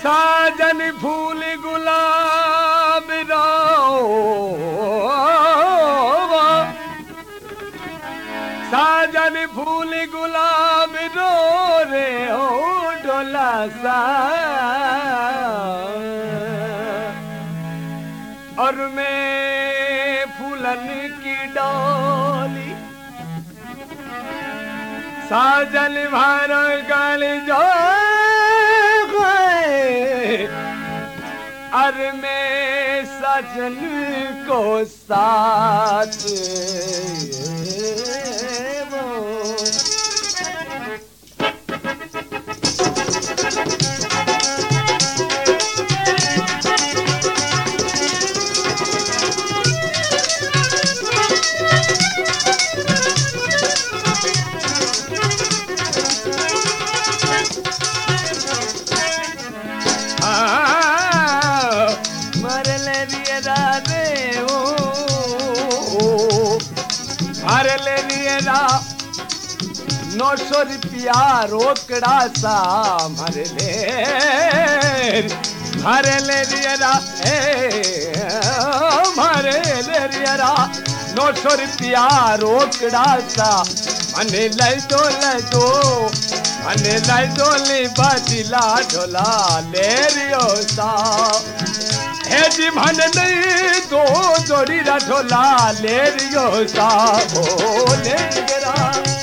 साजन फूल गुलाब रो साजन फूल गुलाब रो रे ओ डोला सा और मैं फूलन की डोली साजन भर गल जो और मैं सजन को साथ ₹900 रोकड़ा सा भर ले रियरा भरे ले रियरा ₹900 रोकड़ा सा मने लै दो मने लै दो ले बदिला ढोला ले रियो सा हे जी मन नहीं दो जोड़ी ढोला ले रियो सा ओ ले रियरा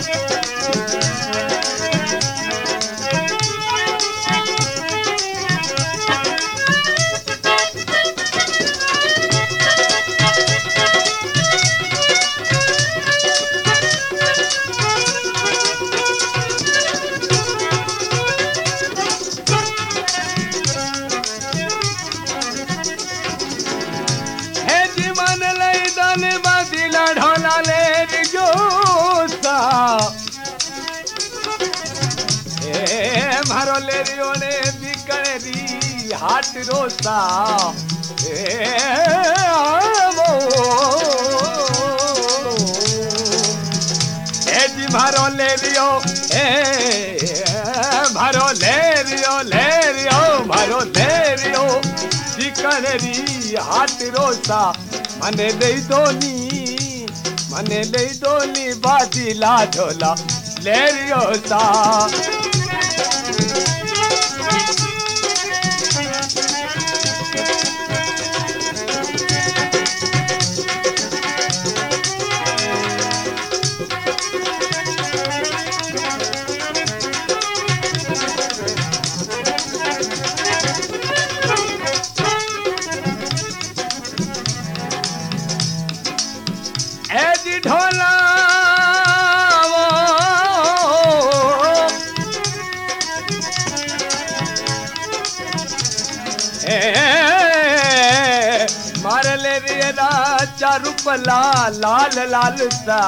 मारो ले रियो ने बिकरी हाथ रोसा जी मारो ले रियो मारो ले रियो मारो ले रियो बिकरी हाथ रोसा मने ले दोनी बाजिला ढोला ले रियो सा ढोला मार ले रियरा चारू पला लाल लाल सा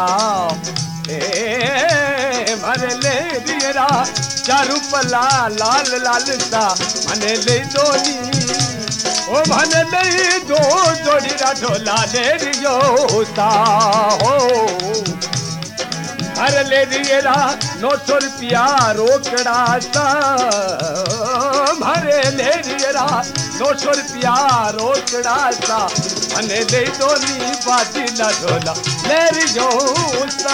मार ले रियरा चारू पला लाल लाल सा मने ले दोनी ओ मन ले दो जोड़ी ढोला ले रियो सा हो हर ले रियरा ₹900 रोकड़ा सा भरे ले रियरा ₹900 रोकड़ा सा मने ले दोनी बाजिला ढोला ले रियो सा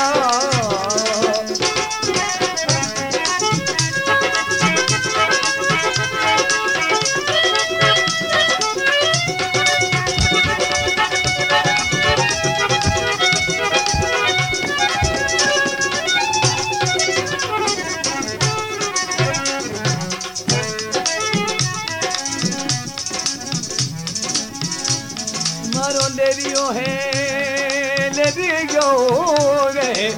मारो ले रियो रे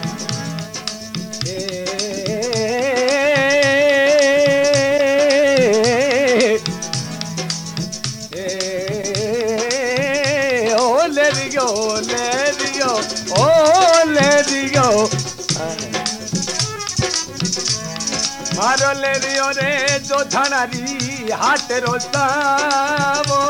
ओ ले रियो ओ ले रियो मारो ले रियो रे जो धनारी हाथ रोता वो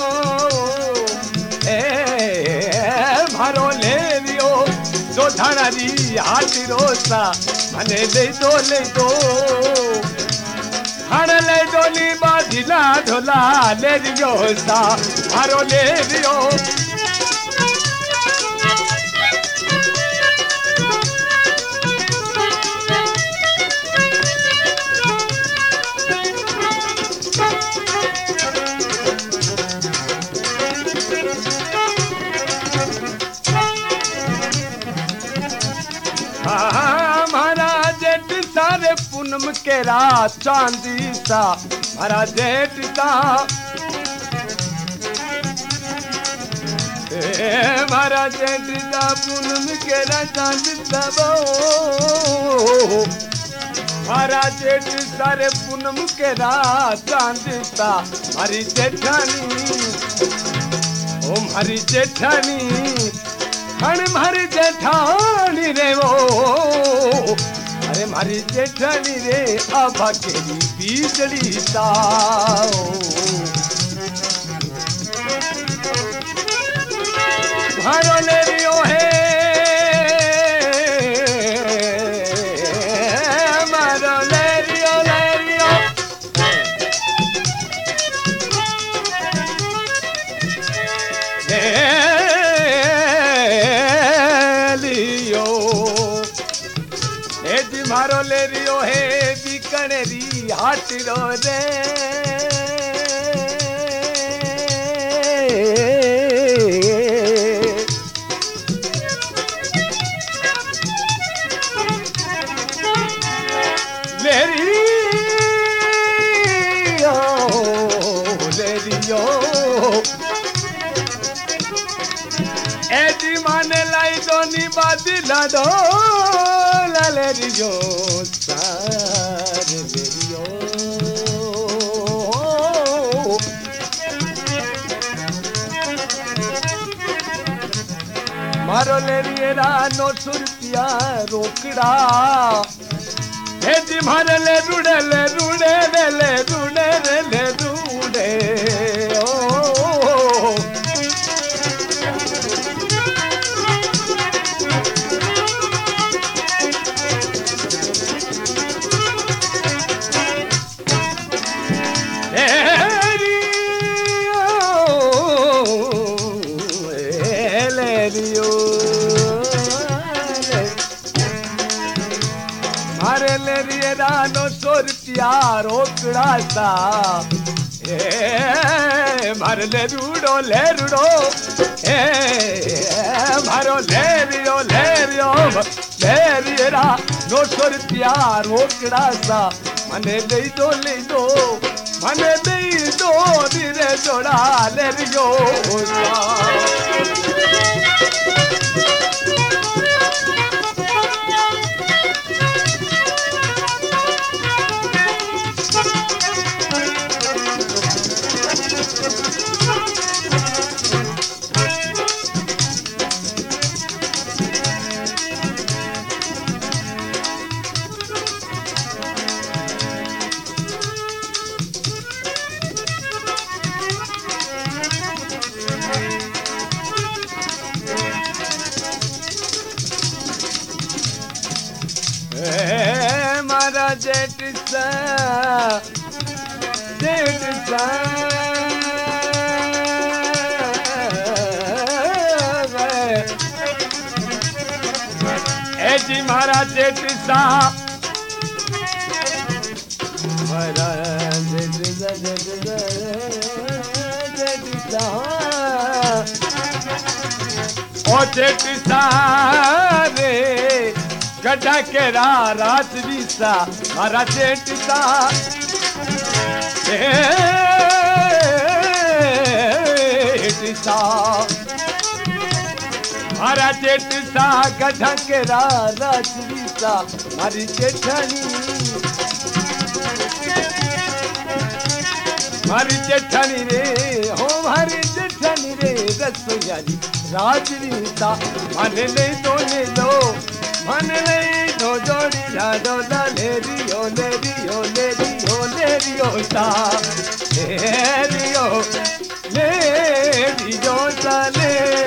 मारो ले रियो जो धनारी हाथ रोता मने ले दो हण ले डोली बाजिला ढोला ले रियो सा मारो ले रियो पूनम के रात चांदी सा हमारा जेठ सा हमारा जेठ सा पूनम के रात चांदी सा हमारा जेठ सारे पूनम के रात चांदी सा हमारी जेठानी ओ हमारी जेठानी हमारी जेठानी रे वो अरे मारी जेठानी रे आभा केरी बीजड़ी ताओ मारो ले रियो है मारो ले रियो मारो ले रियो है बीकनेरी हाटरो रे ले रियो एदी माने लाई दोनी बादिला दो ले रियो सारे ले रियो मारो ले रिएरा 900 रुपया रोकड़ा हे जी मारे ले रुड़े ओ मारे ले रिए 900 रुपया रोकड़ा सा मारे ले रूड़ो मारो ले रियो ले रिए 900 रुपया रोकड़ा सा मने दे दो मने दे दो धीरे जोड़ा ले रियो मारा जेठ सा ए जी मारा जेठ सा मारा जेठ सा ओ जेठ सा रे गड्ढा के रात वीसा मारा जेठ सा मारा जेठ सा गड्ढा के रात वीसा मारी जेठानी रे हो मारी जेठानी रे रसोयारी राजवीसा माने नहीं तो ले लो मन नहीं तो जोड़ी लाडो ले रियो सा ले रियो सा ले